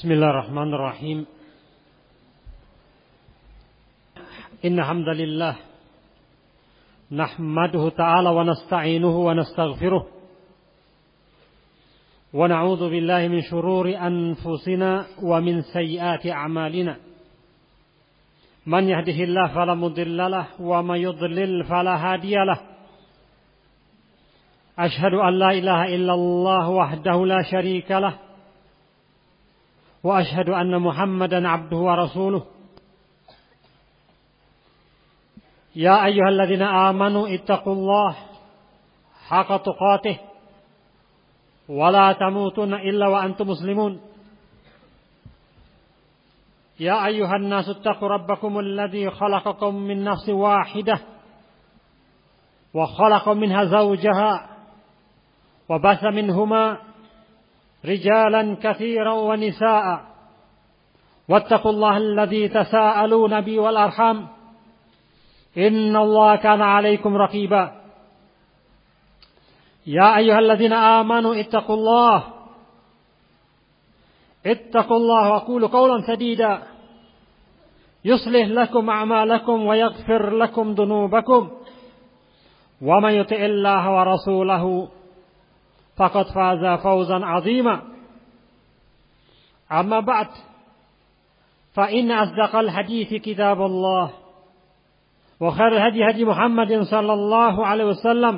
Bismillahirrahmanirrahim. Inna hamdalillah nahmaduhu ta'ala wa nasta'inuhu wa nastaghfiruh wa na'udzu billahi min shururi anfusina wa min sayyiati a'malina. Man yahdihillahu fala mudilla lahu wa may yudlil fala hadiya lahu. Ashhadu an la ilaha illallah wahdahu la syarika lahu wa ashhadu anna Muhammadan abduhu wa rasuluh. Ya ayyuhalladzina amanu ittaqullaha haqqa tuqatih wa la tamutunna illa wa antum muslimun. Ya ayyuhan nasu ittaqu rabbakumul ladzi khalaqakum min nafsin wahidah wa khalaqa minha zawjaha wa batha minhuma rijalan katsiran wa nisaa'a wattaqullaha alladzi tasaaluna bihi wal arham innallaha kana 'alaikum raqiba. Ya ayyuhalladzina amanu ittaqullaha wa qulu qawlan sadida yuslih lakum a'malakum wa yaghfir lakum dhunubakum wa man yuti'illaha wa rasulahu faqad faza fawzan 'azima. Amma ba'd, fa inna asdaqal hadithi kitabullah wa khairal hadi Muhammadin sallallahu alaihi wasallam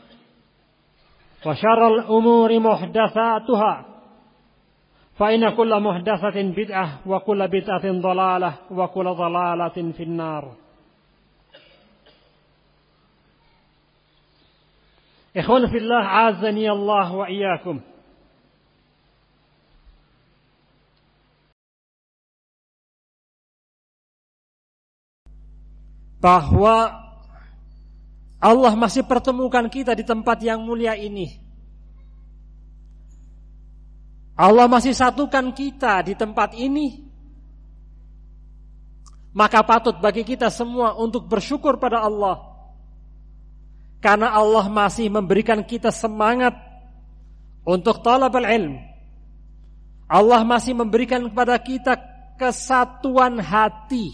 wa syarrul umuri muhdatsatuha fa inna kulla muhdatsatin bid'ah wa kulla bid'atin dhalalah wa kulla dhalalatin finnar. Ikhwan fillah, azani Allah wa iyyakum. Bahwa Allah masih pertemukan kita di tempat yang mulia ini. Allah masih satukan kita di tempat ini. Maka patut bagi kita semua untuk bersyukur pada Allah. Karena Allah masih memberikan kita semangat untuk talabul ilm. Allah masih memberikan kepada kita kesatuan hati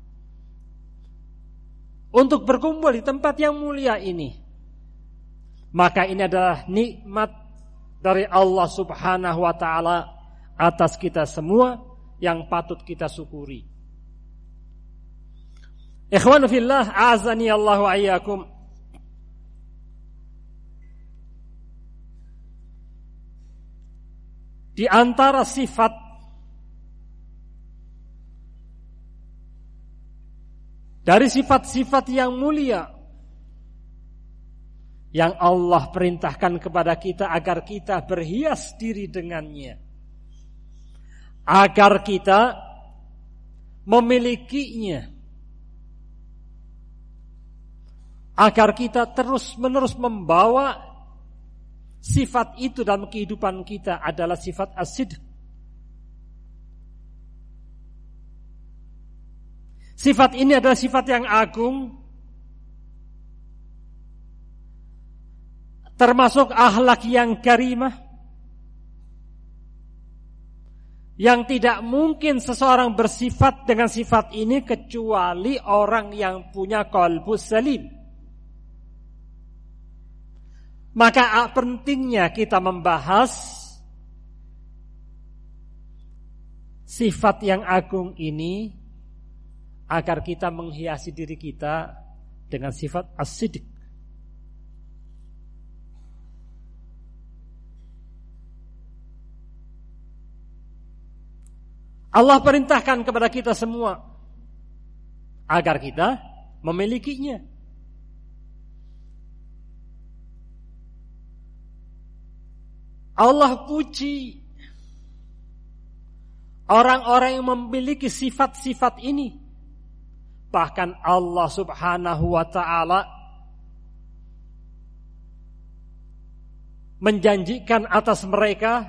untuk berkumpul di tempat yang mulia ini. Maka ini adalah nikmat dari Allah Subhanahu wa ta'ala atas kita semua yang patut kita syukuri. Ikhwan fillah, azani Allah wa iyyakum. Di antara sifat dari sifat-sifat yang mulia yang Allah perintahkan kepada kita agar kita berhias diri dengannya, agar kita memilikinya, agar kita terus-menerus membawa sifat itu dalam kehidupan kita adalah sifat as-sidq. Sifat ini adalah sifat yang agung, termasuk akhlak yang karimah, yang tidak mungkin seseorang bersifat dengan sifat ini kecuali orang yang punya qalbus salim. Maka pentingnya kita membahas sifat yang agung ini agar kita menghiasi diri kita dengan sifat as-sidq. Allah perintahkan kepada kita semua agar kita memilikinya. Allah puji orang-orang yang memiliki sifat-sifat ini. Bahkan Allah Subhanahu wa ta'ala menjanjikan atas mereka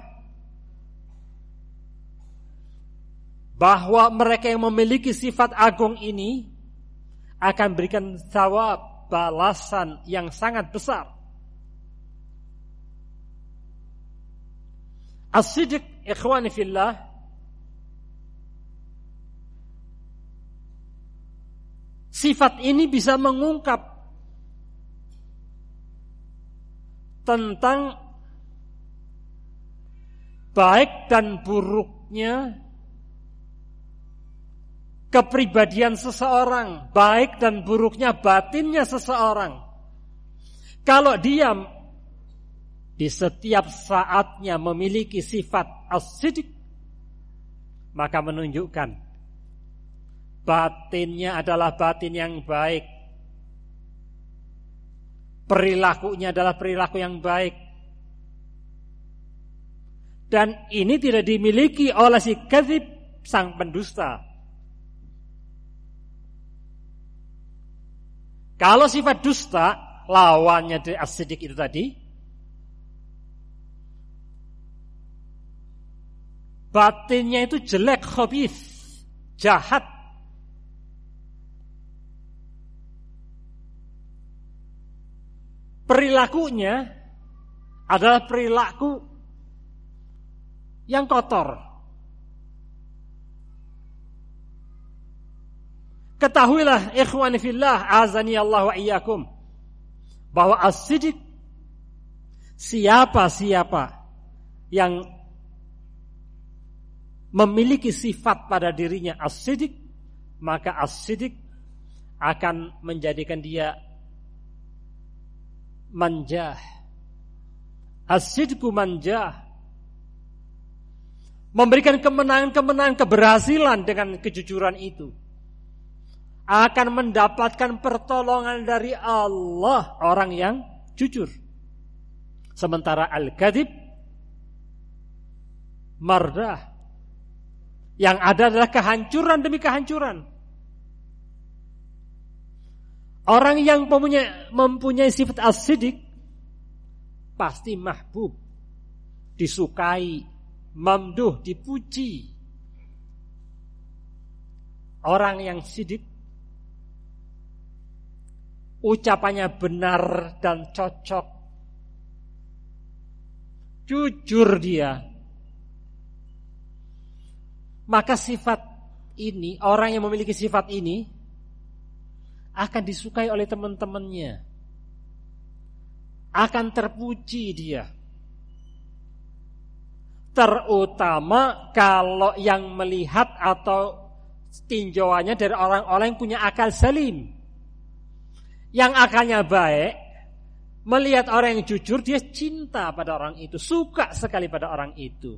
bahwa mereka yang memiliki sifat agung ini akan berikan thawab, balasan yang sangat besar. As-sidq, ikhwani fillah, Sifat ini bisa mengungkap tentang baik dan buruknya kepribadian seseorang, baik dan buruknya batinnya seseorang. Kalau dia di setiap saatnya memiliki sifat as-sidq, maka menunjukkan batinnya adalah batin yang baik, perilakunya adalah perilaku yang baik. Dan ini tidak dimiliki oleh si kadzib, sang pendusta. Kalau sifat dusta, lawannya dari as-sidq itu tadi, batinnya itu jelek, khabith, jahat. Perilakunya adalah perilaku yang kotor. Ketahuilah ikhwani fillah, azani Allah wa iyyakum, bahwa as-sidq, siapa-siapa yang memiliki sifat pada dirinya as-sidq, maka as-sidq akan menjadikan dia manjah. As-sidqu manjah, memberikan kemenangan-kemenangan, keberhasilan dengan kejujuran itu. Akan mendapatkan pertolongan dari Allah orang yang jujur. Sementara al-kadzib, mardah, yang ada adalah kehancuran demi kehancuran. Orang yang mempunyai sifat as-sidq pasti mahbub, disukai, mamduh, dipuji. Orang yang sidq, ucapannya benar dan cocok, jujur dia, maka sifat ini, orang yang memiliki sifat ini akan disukai oleh teman-temannya, akan terpuji dia. Terutama kalau yang melihat atau tinjauannya dari orang-orang yang punya akal salim, yang akalnya baik, melihat orang yang jujur, dia cinta pada orang itu, suka sekali pada orang itu.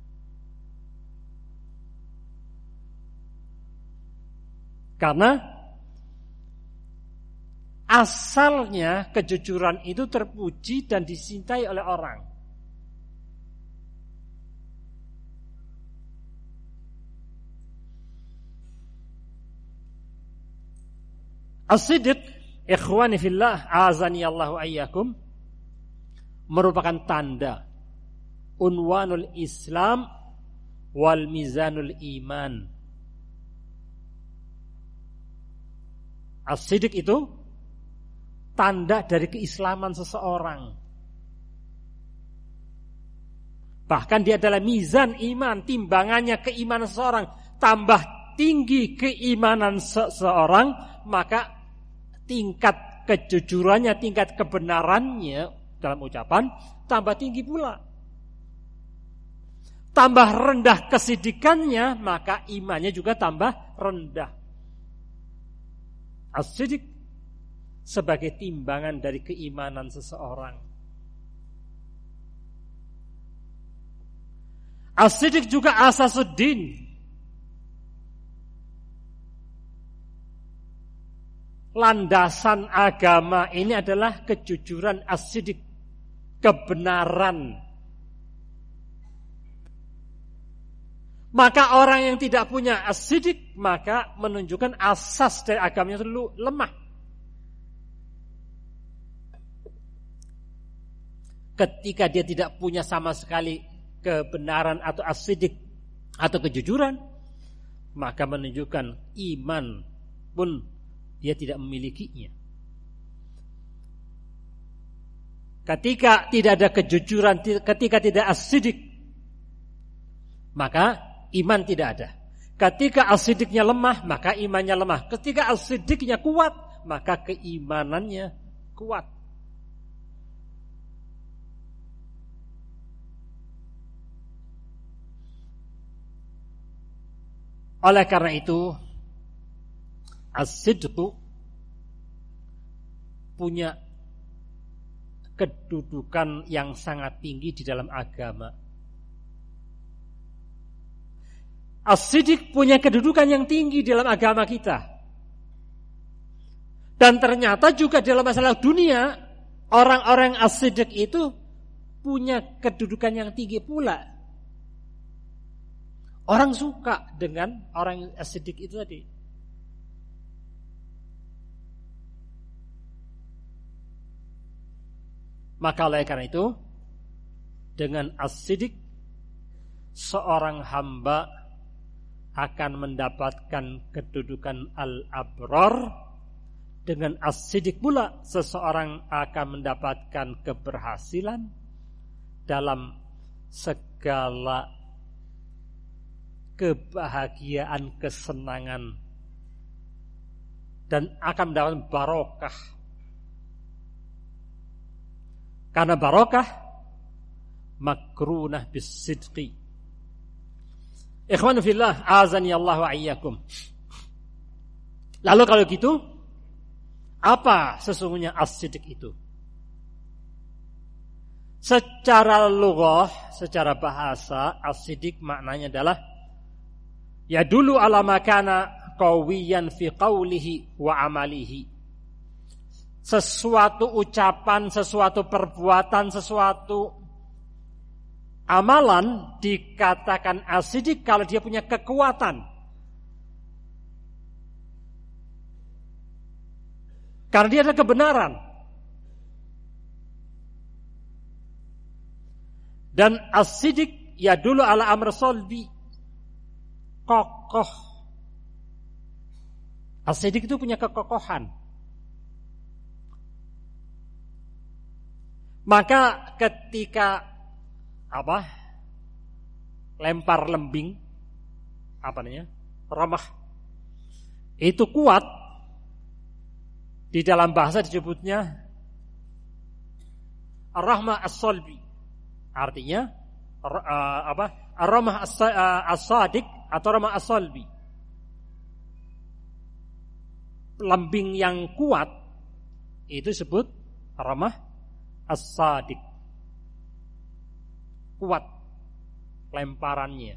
Karena asalnya kejujuran itu terpuji dan dicintai oleh orang. As-sidq, ikhwani fillah, azani Allahu ayyakum, merupakan tanda unwanul Islam wal mizanul iman. As-sidq itu tanda dari keislaman seseorang. Bahkan dia adalah mizan iman, timbangannya keimanan seseorang. Tambah tinggi keimanan seseorang, maka tingkat kejujurannya, tingkat kebenarannya dalam ucapan tambah tinggi pula. Tambah rendah kesidikannya, maka imannya juga tambah rendah. As-sidq sebagai timbangan dari keimanan seseorang. As-sidq juga asasuddin, landasan agama ini adalah kejujuran, as-sidq, kebenaran. Maka orang yang tidak punya as-sidq, maka menunjukkan asas dari agamanya itu lemah. Ketika dia tidak punya sama sekali kebenaran atau as-sidq atau kejujuran, maka menunjukkan iman pun dia tidak memilikinya. Ketika tidak ada kejujuran, ketika tidak as-sidq, maka iman tidak ada. Ketika as-siddiqnya lemah, maka imannya lemah. Ketika as-siddiqnya kuat, maka keimanannya kuat. Oleh karena itu, as-sidqu punya kedudukan yang sangat tinggi di dalam agama. As-siddiq punya kedudukan yang tinggi dalam agama kita. Dan ternyata juga dalam masalah dunia, orang-orang as-siddiq itu punya kedudukan yang tinggi pula. Orang suka dengan orang as-siddiq itu tadi. Maka oleh karena itu, dengan as-siddiq, seorang hamba akan mendapatkan kedudukan al-abrar. Dengan as-siddiq pula, seseorang akan mendapatkan keberhasilan dalam segala kebahagiaan, kesenangan, dan akan mendapatkan barokah. Karena barokah makrunah bis-sidqi. Ikhwanu fillah, azani Allah wa iyyakum. Lalu kalau gitu, apa sesungguhnya as-sidq itu? Secara lughah, secara bahasa, as-sidq maknanya adalah ya dulu ala makana qawiyan fi qawlihi wa amalihi. Sesuatu ucapan, sesuatu perbuatan, sesuatu amalan dikatakan as-sidq kalau dia punya kekuatan. Karena dia ada kebenaran. Dan as-sidq ya dulu ala amr salbi, kokoh. As-sidq itu punya kekokohan. Maka ketika lempar lembing, ramah, itu kuat. Di dalam bahasa disebutnya ar-rahmah as-salbi. Artinya ar-rahmah as-sadiq atau ramah as-salbi. Lembing yang kuat itu disebut ramah as-sadiq. Kuat lemparannya.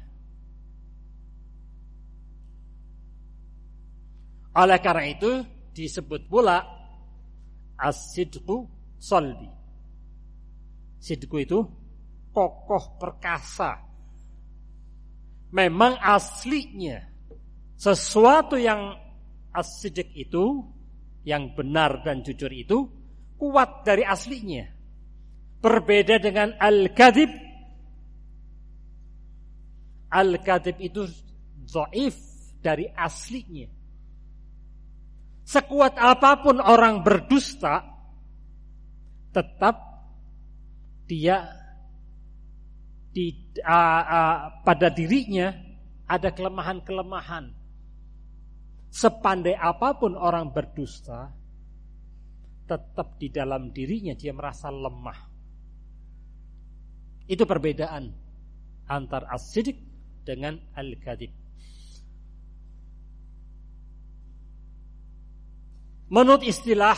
Oleh karena itu disebut pula as-sidqu salbi. Sidqu itu kokoh perkasa. Memang aslinya sesuatu yang as-sidq itu, yang benar dan jujur itu kuat dari aslinya. Berbeda dengan al-kadhib. Al-kadhib itu dhaif dari aslinya. Sekuat apapun orang berdusta, tetap dia pada dirinya ada kelemahan-kelemahan. Sepandai apapun orang berdusta, tetap di dalam dirinya dia merasa lemah. Itu perbedaan antara as-sidq dengan al-kadhib. Menurut istilah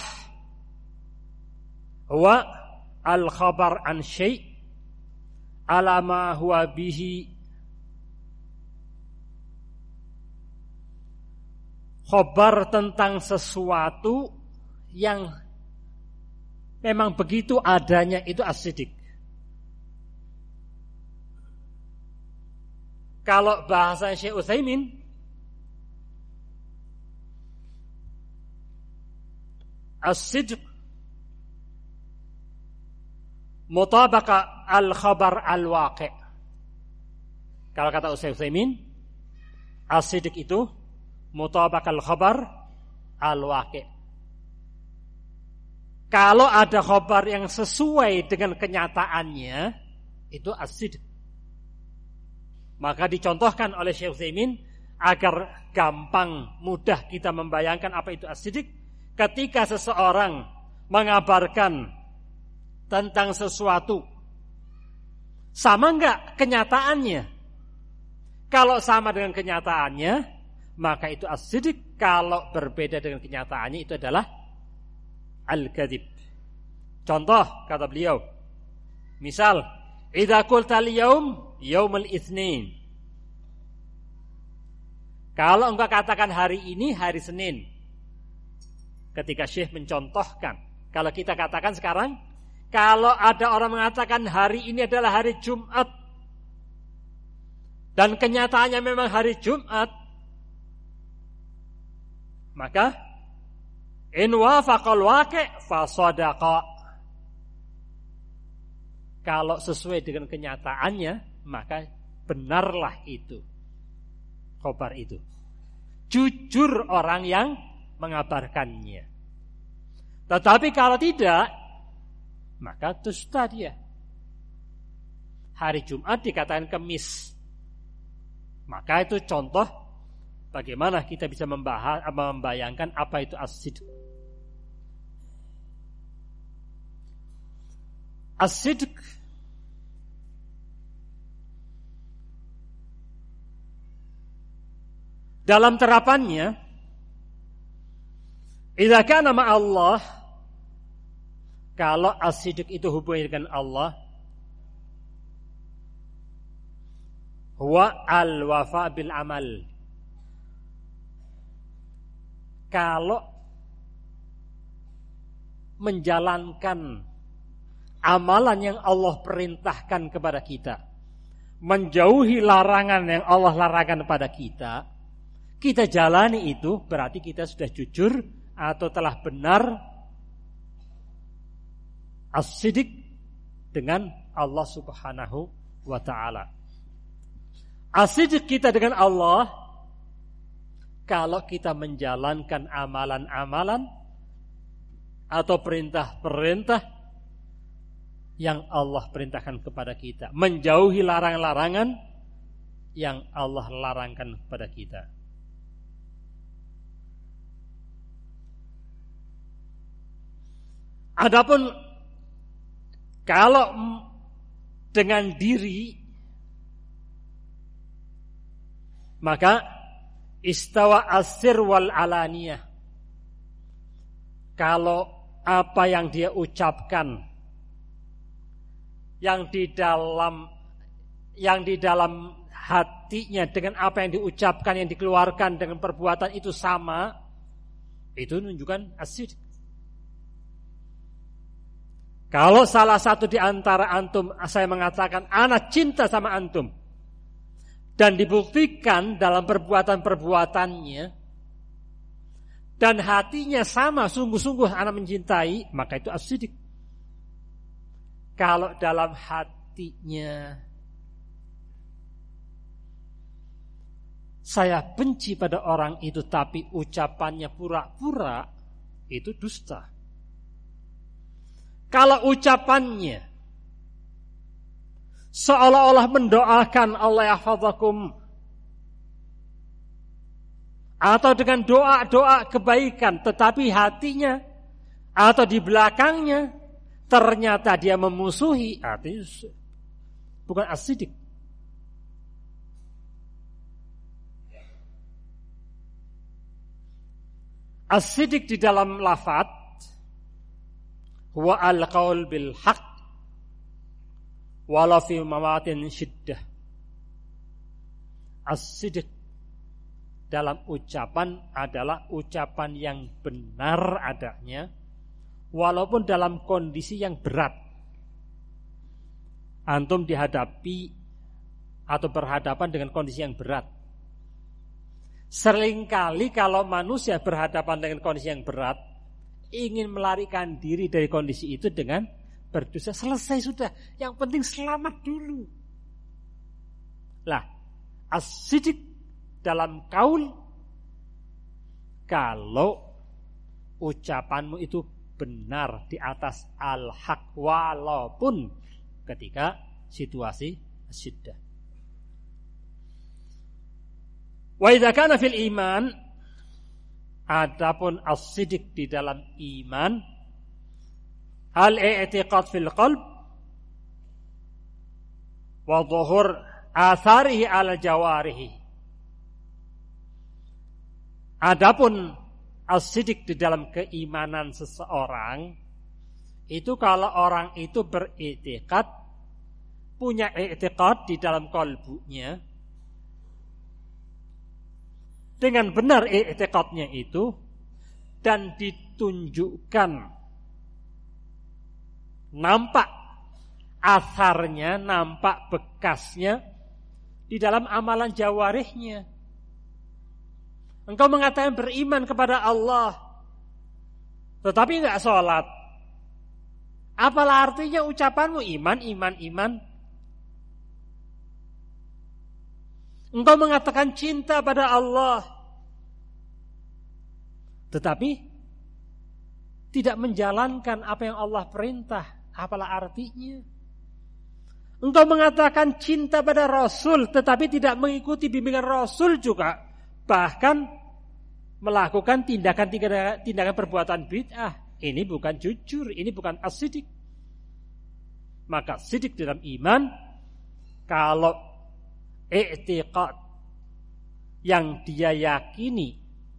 wa al-khabar an syai' ala ma huwa bihi, khabar tentang sesuatu yang memang begitu adanya, itu as-sidq. Kalau bahasa Syekh Utsaimin, as-sidq mutabaqah al-khabar al-waqi'. Kalau kata Syekh Utsaimin, as-sidq itu mutabaqah al-khabar al-waqi'. Kalau ada khabar yang sesuai dengan kenyataannya, itu as-sidq. Maka dicontohkan oleh Syekh Utsaimin, agar gampang mudah kita membayangkan apa itu as-sidq. Ketika seseorang mengabarkan tentang sesuatu, sama enggak kenyataannya? Kalau sama dengan kenyataannya, maka itu as-sidq. Kalau berbeda dengan kenyataannya, itu adalah al-kadzib. Contoh kata beliau, misal, idza qulta al-yaum yaumul itsnin. Kalau engkau katakan hari ini hari Senin. Ketika Syekh mencontohkan, kalau kita katakan sekarang, kalau ada orang mengatakan hari ini adalah hari Jumat, dan kenyataannya memang hari Jumat, maka in wafaqal waqi' fa shadaqa. Kalau sesuai dengan kenyataannya, maka benarlah itu khabar itu. Jujur orang yang mengabarkannya. Tetapi kalau tidak, maka dusta dia. Hari Jumat dikatakan Kemis. Maka itu contoh bagaimana kita bisa membayangkan apa itu as-sidq. As-sidq dalam terapannya, idza kana ma'allah, kalau as-sidq itu hubungannya dengan Allah, huwa al-wafa bil amal. Kalau menjalankan amalan yang Allah perintahkan kepada kita, menjauhi larangan yang Allah larangkan kepada kita, kita jalani itu, berarti kita sudah jujur atau telah benar as-sidq dengan Allah Subhanahu wa ta'ala. As-sidq kita dengan Allah, kalau kita menjalankan amalan-amalan atau perintah-perintah yang Allah perintahkan kepada kita, menjauhi larangan-larangan yang Allah larangkan kepada kita. Adapun kalau dengan diri, maka istawa as-sir wal alaniyah. Kalau apa yang dia ucapkan, yang di dalam hatinya dengan apa yang diucapkan, yang dikeluarkan dengan perbuatan itu sama, itu menunjukkan as-sidq. Kalau salah satu di antara antum, saya mengatakan ana cinta sama antum, dan dibuktikan dalam perbuatan-perbuatannya, dan hatinya sama, sungguh-sungguh ana mencintai, maka itu as-sidq. Kalau dalam hatinya saya benci pada orang itu, tapi ucapannya pura-pura, itu dusta. Kalau ucapannya seolah-olah mendoakan Allah yahfazakum, atau dengan doa-doa kebaikan, tetapi hatinya atau di belakangnya ternyata dia memusuhi, artinya bukan as-sidq. As-sidq di dalam lafaz huwa al-qaul bil haqq wala fi mawatin syiddah. As-sidq dalam ucapan adalah ucapan yang benar adanya, walaupun dalam kondisi yang berat. Antum dihadapi atau berhadapan dengan kondisi yang berat. Seringkali kalau manusia berhadapan dengan kondisi yang berat, ingin melarikan diri dari kondisi itu dengan berdosa. Selesai sudah, yang penting selamat dulu. Lah, as-sidq dalam kaul, kalau ucapanmu itu benar di atas al-haq, walaupun ketika situasi syiddah. Wa idza kana fil iman, adapun as-sidq di dalam iman, al-i'tiqad fil qalb wa dhuhur atharihi ala jawarihi. Adapun as-sidq di dalam keimanan seseorang itu kalau orang itu beriktikad, punya i'tiqad di dalam kalbunya, dengan benar i'tiqadnya itu, dan ditunjukkan nampak asarnya, nampak bekasnya di dalam amalan jawarihnya. Engkau mengatakan beriman kepada Allah, tetapi enggak sholat. Apalah artinya ucapanmu iman, iman, iman? Engkau mengatakan cinta pada Allah, tetapi tidak menjalankan apa yang Allah perintah. Apalah artinya? Engkau mengatakan cinta pada Rasul, tetapi tidak mengikuti bimbingan Rasul juga. Bahkan melakukan tindakan perbuatan bid'ah. Ini bukan jujur, ini bukan as-sidq. Maka sidq dalam iman, kalau i'tiqad yang dia yakini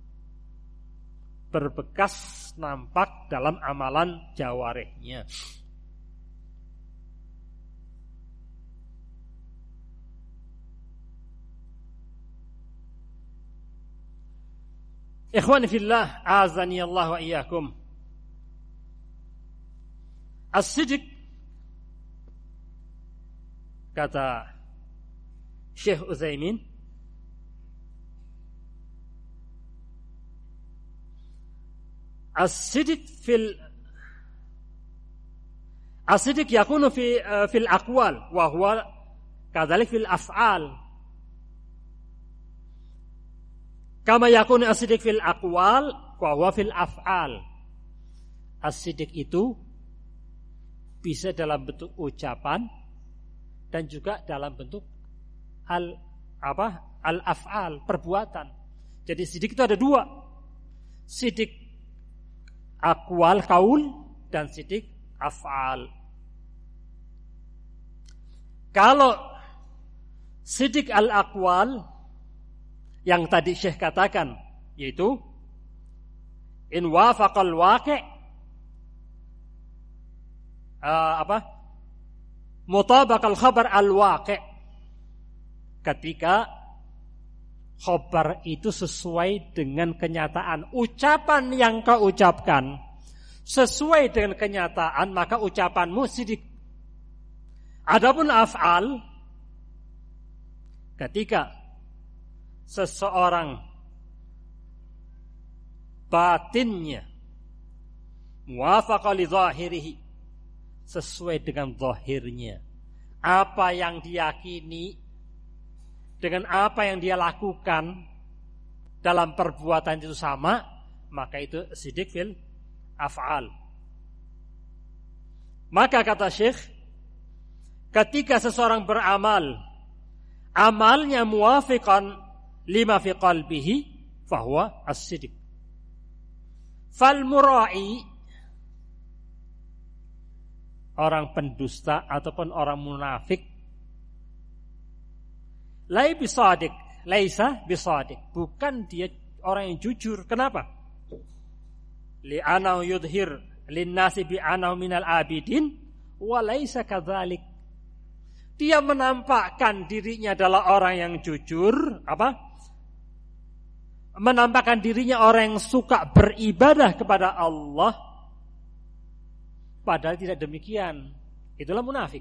berbekas nampak dalam amalan jawarihnya. Ikhwani fillah, azani Allah wa iyyakum. As-sidq, kata Syekh Utsaimin, as-sidq yakunu fil aqwal wa huwa kadzalik fil af'al. Kama yakunu as-sidq fil aqwal wa huwa fil af'al. As-sidq itu bisa dalam bentuk ucapan dan juga dalam bentuk al-af'al, perbuatan. Jadi sidq itu ada dua. Sidq aqwal, qaul, dan sidq af'al. Kalau sidq al-aqwal yang tadi Syekh katakan, yaitu in wafaqal waqi' mutabaqal khabar al-waqi', ketika khabar itu sesuai dengan kenyataan. Ucapan yang kau ucapkan sesuai dengan kenyataan, maka ucapanmu sidq. Adapun af'al, ketika seseorang batinnya muwafaqa li zahirihi, sesuai dengan zahirnya, apa yang diyakini dengan apa yang dia lakukan dalam perbuatan itu sama, maka itu sidq fil af'al. Maka kata Syekh, ketika seseorang beramal, amalnya muwafiqan lima fi qalbihi, fahuwa as-sidq. Fal mura'i, orang pendusta ataupun orang munafik, laisa bisadiq, bukan dia orang yang jujur. Kenapa? Li'anahu yudhir linnasi bi'anahu minal abidin wa laisa kadzalik. Dia menampakkan dirinya adalah orang yang jujur, menampakkan dirinya orang yang suka beribadah kepada Allah, padahal tidak demikian. Itulah munafik.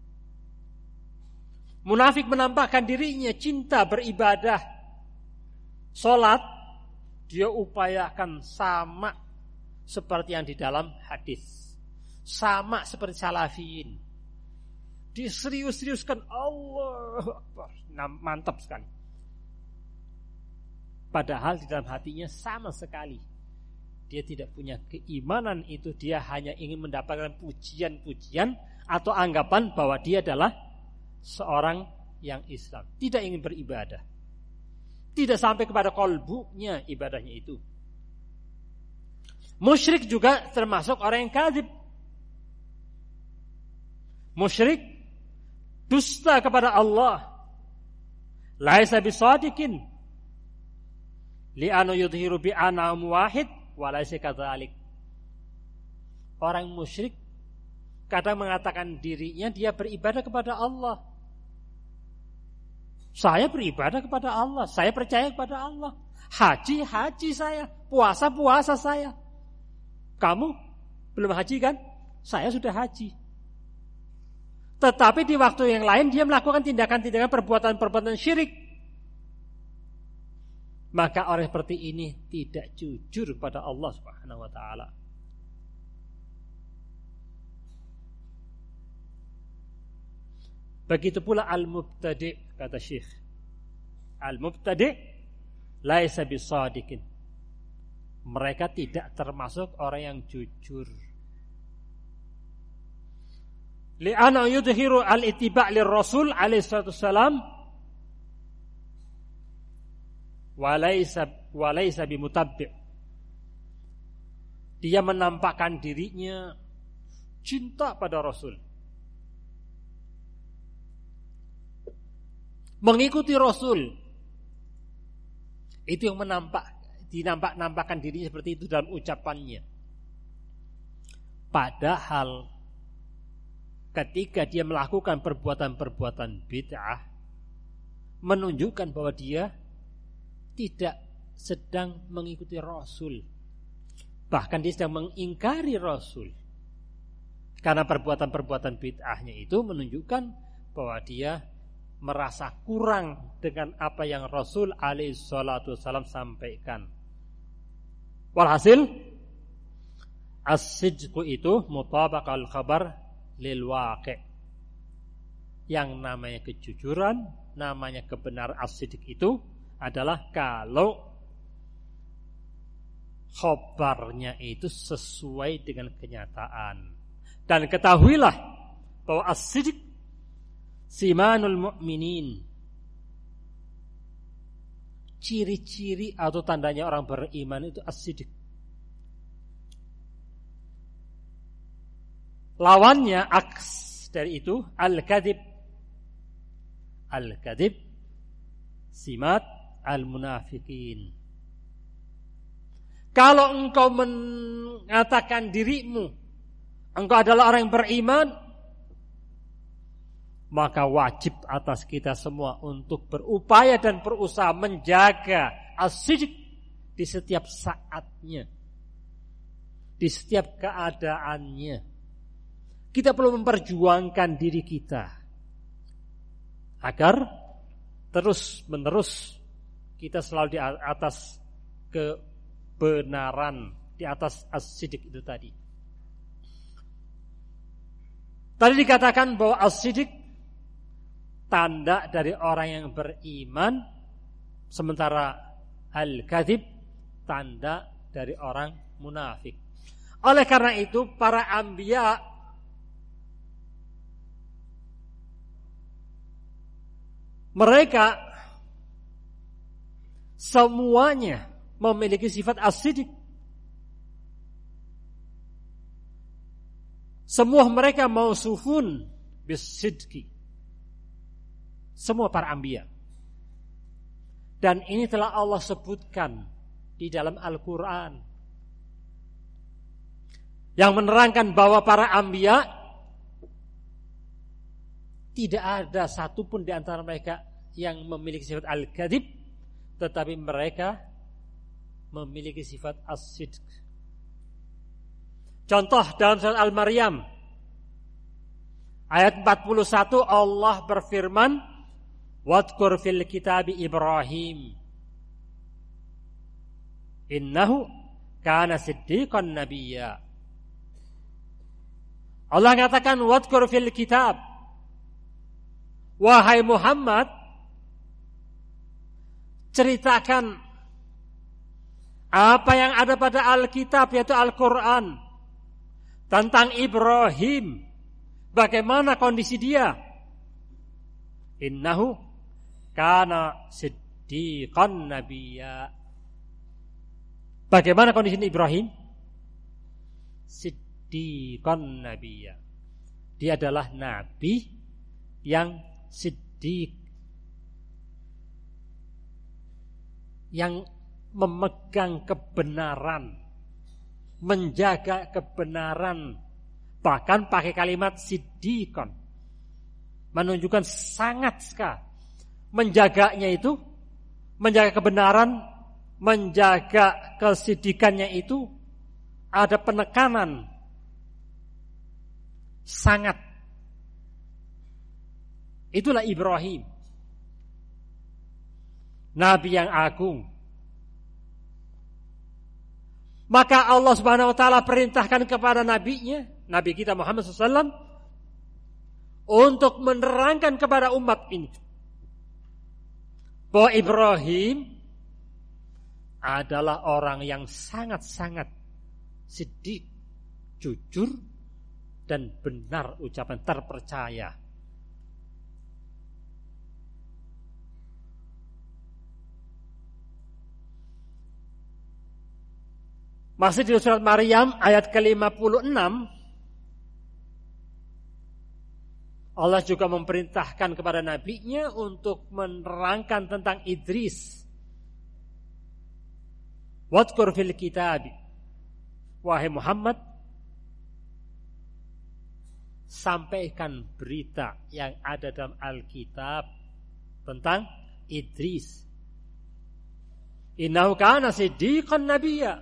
Munafik menampakkan dirinya cinta beribadah, sholat dia upayakan sama seperti yang di dalam hadis, sama seperti salafiyin, diserius-seriuskan, Allah mantap sekali. Padahal di dalam hatinya sama sekali dia tidak punya keimanan itu. Dia hanya ingin mendapatkan pujian-pujian atau anggapan bahwa dia adalah seorang yang Islam, tidak ingin beribadah. Tidak sampai kepada kolbunya ibadahnya itu. Musyrik juga termasuk orang yang kadzib. Musyrik dusta kepada Allah. Laisa bisadiqin. Li'anu yudhiru bi'anam wahid wa laisa kadzalik. Orang musyrik kadang mengatakan dirinya dia beribadah kepada Allah. Saya beribadah kepada Allah, saya percaya kepada Allah. Haji saya, puasa saya. Kamu belum haji kan? Saya sudah haji. Tetapi di waktu yang lain dia melakukan tindakan-tindakan perbuatan-perbuatan syirik. Maka orang seperti ini tidak jujur kepada Allah Subhanahu wa taala. Begitu pula al-mubtadi', kata Syekh. Al-mubtadi' laisa bisadiqin. Mereka tidak termasuk orang yang jujur. Li'anna yudhiru al-ittiba' lir-rasul alaihi salatu wassalam wa laisa bimutabbi'. Dia menampakkan dirinya cinta pada Rasul, mengikuti Rasul. Itu yang dinampakkan dirinya seperti itu dalam ucapannya. Padahal ketika dia melakukan perbuatan-perbuatan bid'ah, menunjukkan bahwa dia tidak sedang mengikuti Rasul. Bahkan dia sedang mengingkari Rasul. Karena perbuatan-perbuatan bid'ahnya itu menunjukkan bahwa dia merasa kurang dengan apa yang Rasul alaihi salatu wasallam sampaikan. Walhasil as-sidqu itu mutabaqal khabar lil waqi'. Yang namanya kejujuran, namanya kebenaran as-sidq itu adalah kalau khabarnya itu sesuai dengan kenyataan. Dan ketahuilah bahwa as-sidq simanul mu'minin, ciri-ciri atau tandanya orang beriman itu as-sidq. Lawannya aks dari itu al-kadzib. Al-kadzib simat al-munafiqin. Kalau engkau mengatakan dirimu engkau adalah orang yang beriman, maka wajib atas kita semua untuk berupaya dan berusaha menjaga as-sidq di setiap saatnya, di setiap keadaannya. Kita perlu memperjuangkan diri kita agar terus-menerus kita selalu di atas kebenaran, di atas as-sidq itu tadi. Tadi dikatakan bahwa as-sidq tanda dari orang yang beriman, sementara al-kadzib tanda dari orang munafik. Oleh karena itu para anbiya mereka semuanya memiliki sifat as-sidq. Semua mereka mausufun bis-sidqi. Semua para anbiya. Dan ini telah Allah sebutkan di dalam Al-Quran, yang menerangkan bahwa para anbiya tidak ada satupun di antara mereka yang memiliki sifat al-kadzib, tetapi mereka memiliki sifat as-sidq. Contoh dalam surat Al-Maryam ayat 41, Allah berfirman, "Wadhkur fil kitabi Ibrahim innahu kana siddiqan nabiyya." Allah katakan wadhkur fil kitab, wahai Muhammad, ceritakan apa yang ada pada Alkitab, yaitu Al-Quran, tentang Ibrahim. Bagaimana kondisi dia? Innahu kana siddiqan nabiyya. Bagaimana kondisi Ibrahim? Siddiqan nabiyya. Dia adalah nabi yang siddiq, yang memegang kebenaran, menjaga kebenaran, bahkan pakai kalimat siddiqan, menunjukkan sangat sekali menjaganya itu, menjaga kebenaran, menjaga kesiddiqannya itu ada penekanan sangat. Itulah Ibrahim, nabi yang agung. Maka Allah Subhanahu wa taala perintahkan kepada nabinya, nabi kita Muhammad SAW, untuk menerangkan kepada umat ini bahwa Ibrahim adalah orang yang sangat-sangat siddiq, jujur dan benar ucapan, terpercaya. Masih di surat Maryam ayat ke-56, Allah juga memerintahkan kepada nabinya untuk menerangkan tentang Idris. Wadhkur fil kitab, wahai Muhammad, sampaikan berita yang ada dalam Alkitab tentang Idris. Innahu kana siddiqan nabiyya.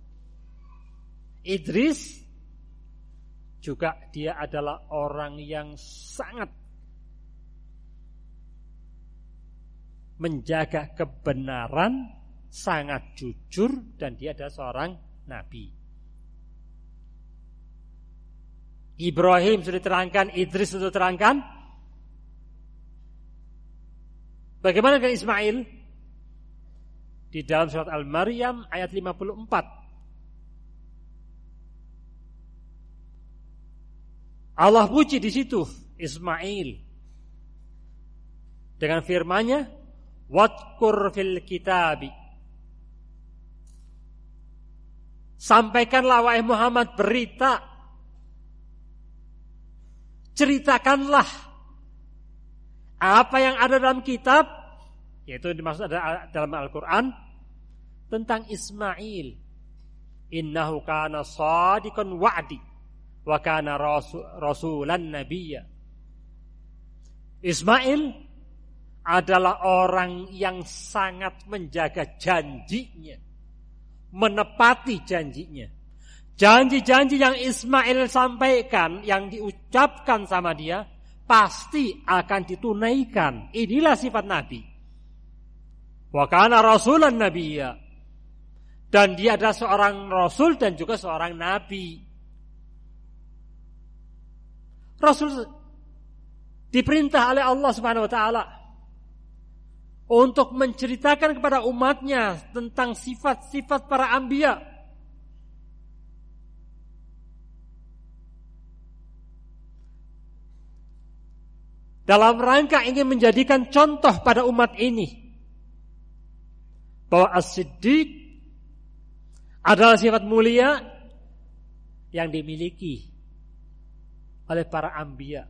Idris juga dia adalah orang yang sangat menjaga kebenaran, sangat jujur, dan dia adalah seorang nabi. Ibrahim sudah diterangkan, Idris sudah diterangkan. Bagaimana dengan Ismail? Di dalam surat Al-Maryam ayat 54. Allah puji di situ Ismail dengan firman-Nya, "Wadhkur fil kitabi." Sampaikanlah wahai Muhammad berita, ceritakanlah apa yang ada dalam kitab, yaitu dimaksud ada dalam Al-Quran, tentang Ismail. Innahu kana shadiqan wa'di wa kana rasulan nabiyya. Ismail adalah orang yang sangat menjaga janjinya, menepati janjinya. Janji-janji yang Ismail sampaikan, yang diucapkan sama dia, pasti akan ditunaikan. Inilah sifat Nabi. Wa kana rasulan nabiyya. Dan dia adalah seorang rasul dan juga seorang nabi. Rasul diperintah oleh Allah Subhanahu wa taala untuk menceritakan kepada umatnya tentang sifat-sifat para anbiya. Dalam rangka ingin menjadikan contoh pada umat ini bahwa as-siddiq adalah sifat mulia yang dimiliki oleh para anbiya.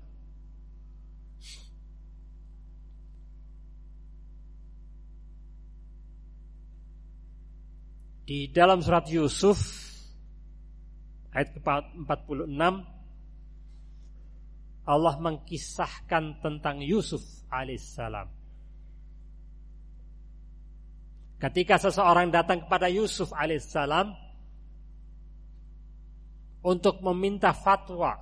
Di dalam surat Yusuf ayat ke-46, Allah mengkisahkan tentang Yusuf alaihissalam. Ketika seseorang datang kepada Yusuf alaihissalam untuk meminta fatwa,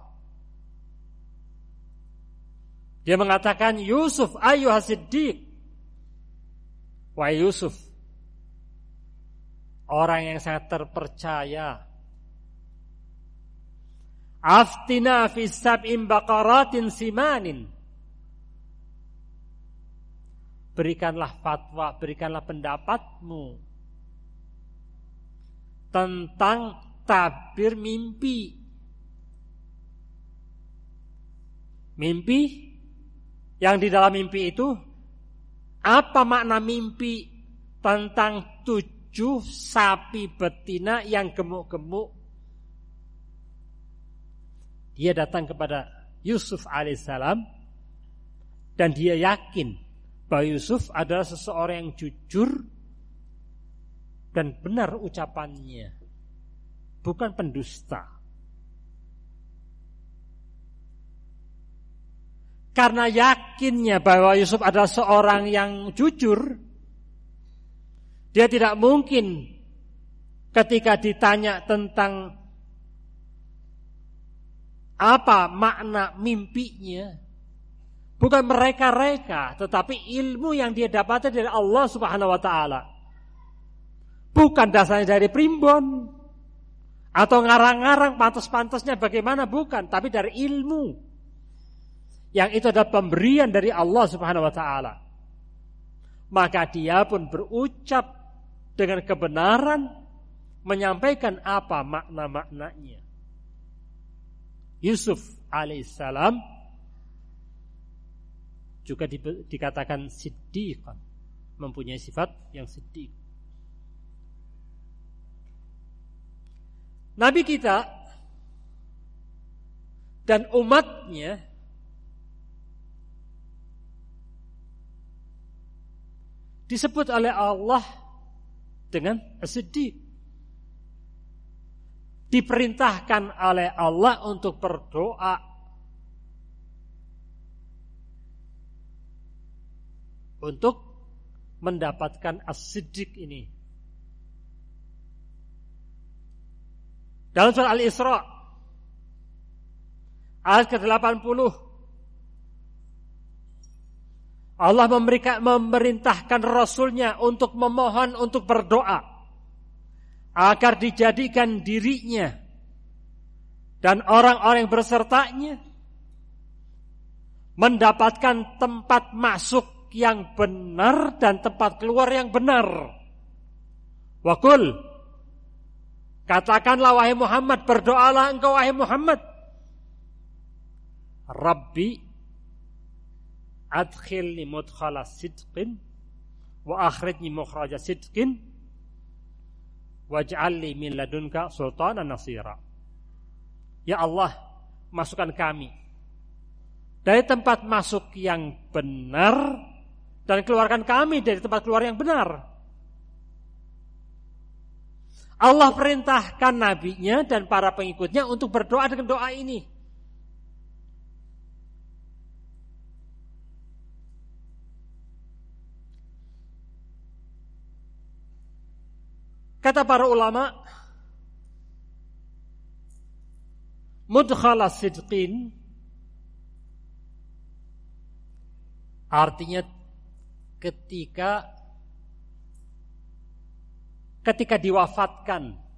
dia mengatakan, Yusuf ayyuhas siddiq. Wahai Yusuf, orang yang sangat terpercaya. Aftina fi sab'in baqaratin simanin. Berikanlah fatwa, berikanlah pendapatmu tentang tabir mimpi. Mimpi yang di dalam mimpi itu Apa makna mimpi tentang 7 sapi betina yang gemuk-gemuk? Dia datang kepada Yusuf alaihissalam dan dia yakin bahwa Yusuf adalah seseorang yang jujur dan benar ucapannya, bukan pendusta. Karena yakinnya bahwa Yusuf adalah seorang yang jujur, dia tidak mungkin ketika ditanya tentang apa makna mimpinya, bukan mereka-reka, tetapi ilmu yang dia dapatkan dari Allah Subhanahu wa taala. Bukan dasarnya dari primbon atau ngarang-ngarang pantas-pantasnya bagaimana, bukan, tapi dari ilmu. Yang itu adalah pemberian dari Allah Subhanahu wa taala. Maka dia pun berucap dengan kebenaran, menyampaikan apa makna-maknanya. Yusuf alaihissalam juga dikatakan siddiqan, mempunyai sifat yang siddiq. Nabi kita dan umatnya disebut oleh Allah dengan as-siddiq. Diperintahkan oleh Allah untuk berdoa untuk mendapatkan as-siddiq ini. Dalam surah Al-Isra ayat ke-80, Allah memerintahkan Rasulnya untuk memohon, untuk berdoa agar dijadikan dirinya dan orang-orang yang bersertanya mendapatkan tempat masuk yang benar dan tempat keluar yang benar. Wa qul, katakanlah wahai Muhammad, berdoalah engkau wahai Muhammad, Rabbi adkhilni mudkhala sidqin wa akhrijni mukhraja sidqin waj'alni min ladunka sultanan nasira. Ya Allah, masukkan kami dari tempat masuk yang benar dan keluarkan kami dari tempat keluar yang benar. Allah perintahkan nabinya dan para pengikutnya untuk berdoa dengan doa ini. Kata para ulama, mudkhala sidqin artinya ketika diwafatkan.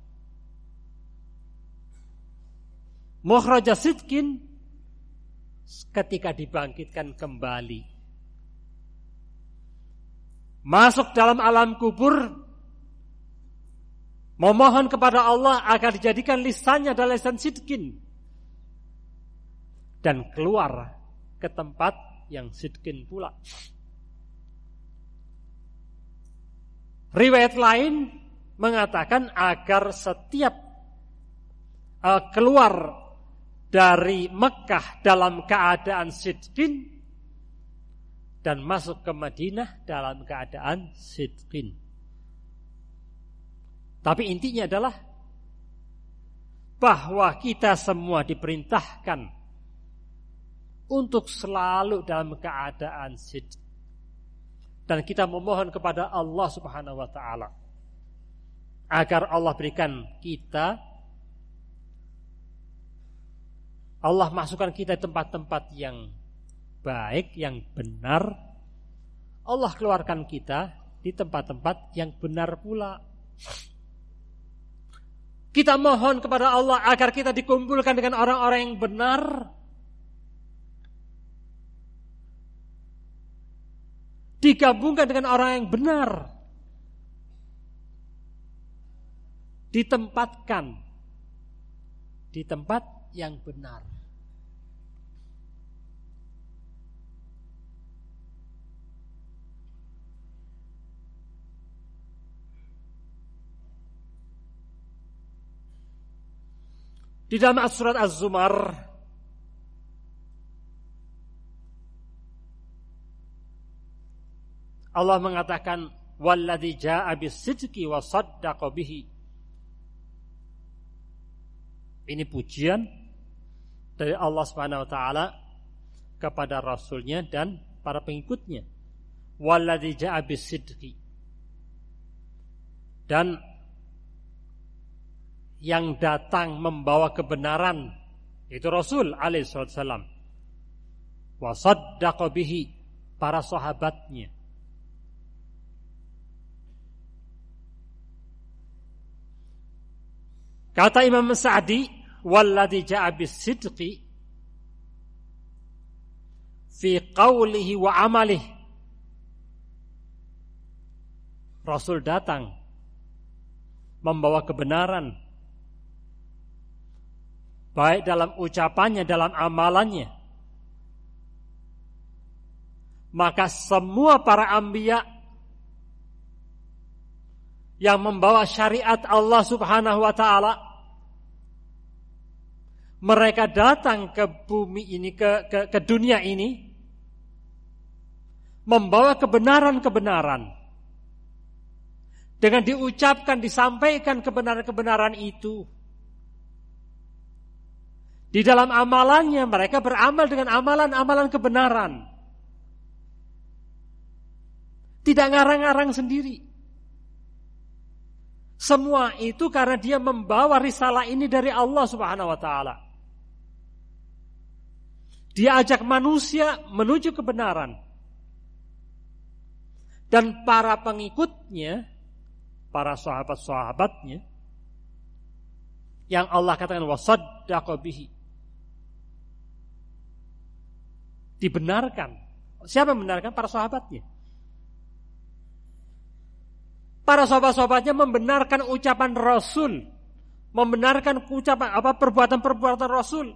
Mukhraja sidqin ketika dibangkitkan kembali. Masuk dalam alam kubur, memohon kepada Allah agar dijadikan lisannya adalah lisan sidqin, dan keluar ke tempat yang sidqin pula. Riwayat lain mengatakan agar setiap keluar dari Mekah dalam keadaan sidqin dan masuk ke Madinah dalam keadaan sidqin. Tapi intinya adalah bahwa kita semua diperintahkan untuk selalu dalam keadaan sidq, dan kita memohon kepada Allah Subhanahu wa taala agar Allah berikan kita, Allah masukkan kita di tempat-tempat yang baik, yang benar. Allah keluarkan kita di tempat-tempat yang benar pula. Kita mohon kepada Allah agar kita dikumpulkan dengan orang-orang yang benar, digabungkan dengan orang yang benar, ditempatkan di tempat yang benar. Di dalam surat Az-Zumar Allah mengatakan walladzi jaa'a bis-sidqi wa shaddaqa bihi. Ini pujian dari Allah Subhanahu wa taala kepada rasulnya dan para pengikutnya. Walladzi jaa'a bis-sidqi. Dan yang datang membawa kebenaran itu Rasul alaihi wasallam. Wa shaddaqa bihi, para sahabatnya. Kata Imam Sa'di, walladzi jaa'a bis-sidqi fi qawlihi wa amalihi. Rasul datang membawa kebenaran baik dalam ucapannya, dalam amalannya. Maka semua para anbiya yang membawa syariat Allah Subhanahu wa taala, mereka datang ke bumi ini, ke dunia ini, membawa kebenaran-kebenaran. Dengan diucapkan, disampaikan kebenaran-kebenaran itu. Di dalam amalannya, mereka beramal dengan amalan-amalan kebenaran. Tidak ngarang-ngarang sendiri. Semua itu karena dia membawa risalah ini dari Allah Subhanahu wa taala. Dia ajak manusia menuju kebenaran. Dan para pengikutnya, para sahabat-sahabatnya, yang Allah katakan wasaddaqa bihi, dibenarkan. Siapa yang membenarkan? Para sahabatnya. Para sahabat-sahabatnya membenarkan ucapan Rasul, membenarkan ucapan perbuatan-perbuatan Rasul.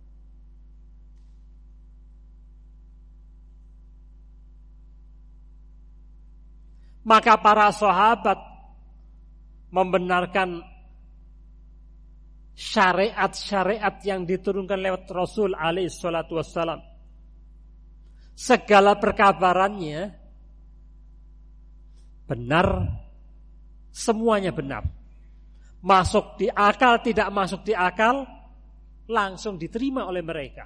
Maka para sahabat membenarkan syariat-syariat yang diturunkan lewat Rasul alaihi salatu wassalam. Segala perkabarannya benar, semuanya benar. Masuk di akal, tidak masuk di akal, langsung diterima oleh mereka.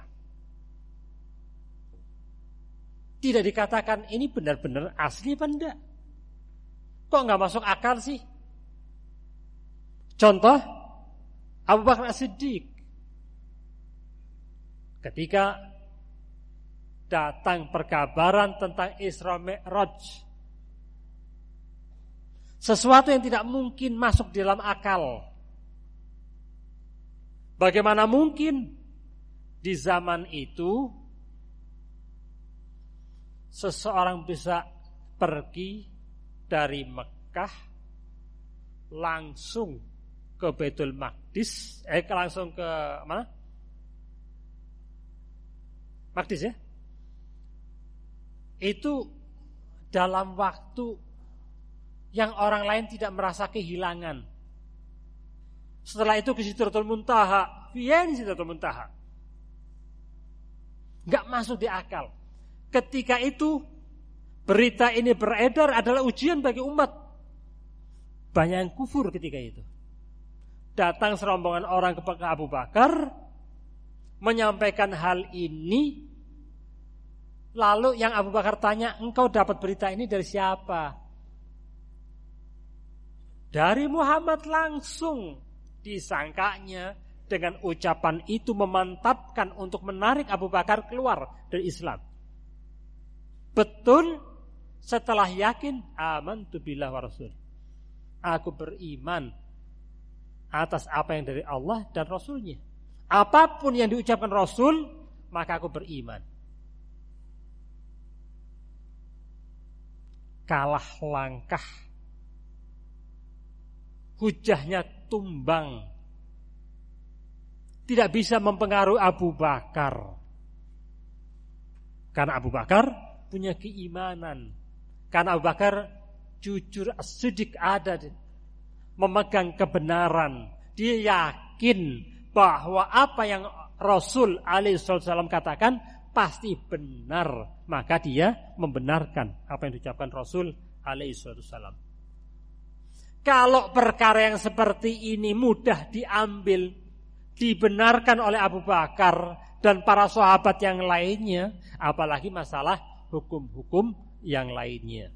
Tidak dikatakan ini benar-benar asli apa enggak. Kok enggak masuk akal sih? Contoh, Abu Bakar As-Siddiq ketika datang perkabaran tentang Isra Mi'raj, sesuatu yang tidak mungkin masuk di dalam akal. Bagaimana mungkin di zaman itu seseorang bisa pergi dari Mekah langsung ke Baitul Maqdis, langsung ke mana? Maqdis ya? Itu dalam waktu yang orang lain tidak merasa kehilangan. Setelah itu ke Sidratul Muntaha, Sidratul Muntaha. Enggak masuk di akal. Ketika itu berita ini beredar adalah ujian bagi umat. Banyak yang kufur ketika itu. Datang serombongan orang kepada Abu Bakar, menyampaikan hal ini. Lalu yang Abu Bakar tanya, engkau dapat berita ini dari siapa? Dari Muhammad langsung. Disangkanya dengan ucapan itu memantapkan untuk menarik Abu Bakar keluar dari Islam. Betul. Setelah yakin, amantu billah wa rasul. Aku beriman atas apa yang dari Allah dan Rasulnya. Apapun yang diucapkan Rasul, maka aku beriman. Kalah langkah. Hujahnya tumbang. Tidak bisa mempengaruhi Abu Bakar. Karena Abu Bakar punya keimanan. Karena Abu Bakar jujur, as-siddiq, ada memegang kebenaran. Dia yakin bahwa apa yang Rasul alaihissalam katakan pasti benar, maka dia membenarkan apa yang diucapkan Rasul alaihissalam. Kalau perkara yang seperti ini mudah diambil, dibenarkan oleh Abu Bakar dan para sahabat yang lainnya, apalagi masalah hukum-hukum yang lainnya.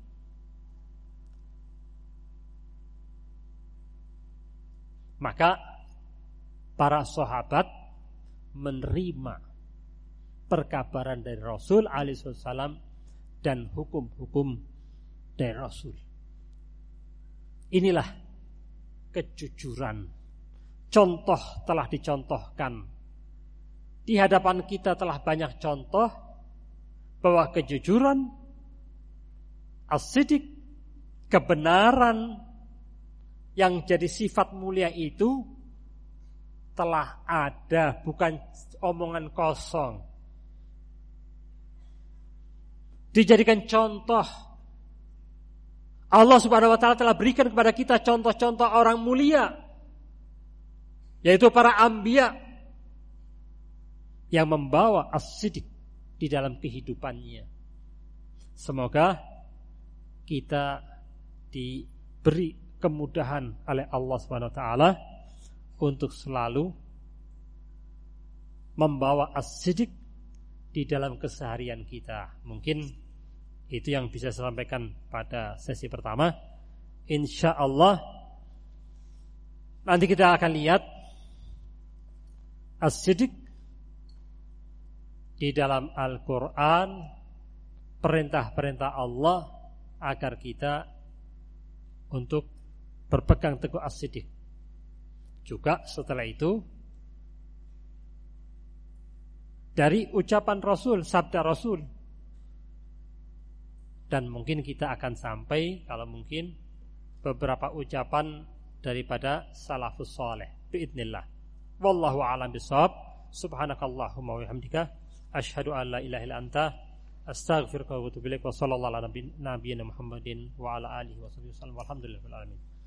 Maka para sahabat menerima perkabaran dari Rasul alaihissalam dan hukum-hukum dari Rasul. Inilah kejujuran. Contoh telah dicontohkan. Di hadapan kita telah banyak contoh bahwa kejujuran, as-sidq, kebenaran yang jadi sifat mulia itu telah ada, bukan omongan kosong. Dijadikan contoh. Allah Subhanahu wa taala telah berikan kepada kita contoh-contoh orang mulia, yaitu para anbiya yang membawa as-sidq di dalam kehidupannya. Semoga kita diberi kemudahan oleh Allah Subhanahu wa taala untuk selalu membawa as-sidq di dalam keseharian kita. Mungkin itu yang bisa saya sampaikan pada sesi pertama. InsyaAllah nanti kita akan lihat as-sidq di dalam Al-Quran, perintah-perintah Allah agar kita untuk berpegang teguh as-sidq. Juga setelah itu dari ucapan Rasul, sabda Rasul. Dan mungkin kita akan sampai, kalau mungkin, beberapa ucapan daripada salafus saleh biidznillah. Wallahu a'lam bishawab. Subhanakallahumma wa bihamdika asyhadu an la ilaha illa anta astaghfiruka wa atubu ilaik. Wa sallallahu ala nabiyyina Muhammadin wa ala alihi wa sahbihi wasallam. Walhamdulillahil alamin.